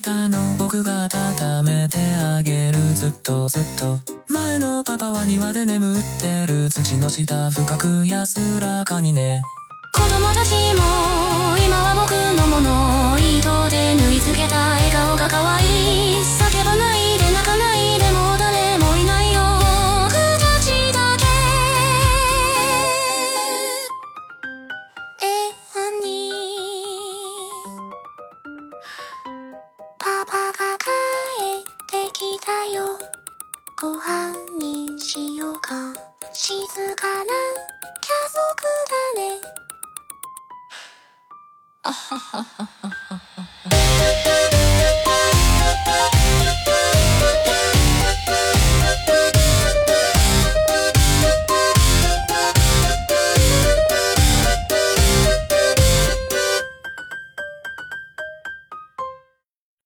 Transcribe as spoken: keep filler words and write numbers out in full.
たの僕が温めてあげるずっとずっと。前のパパは庭で眠ってる土の下深く安らかにね。 子供たちも今は僕のもの。糸で縫い付けた笑顔が可愛い。叫ばないで泣かないでもう誰もいないよ。二つだけえハニーパパが帰ってきたよ。ご飯にしようか。静かな家族だね。あははは。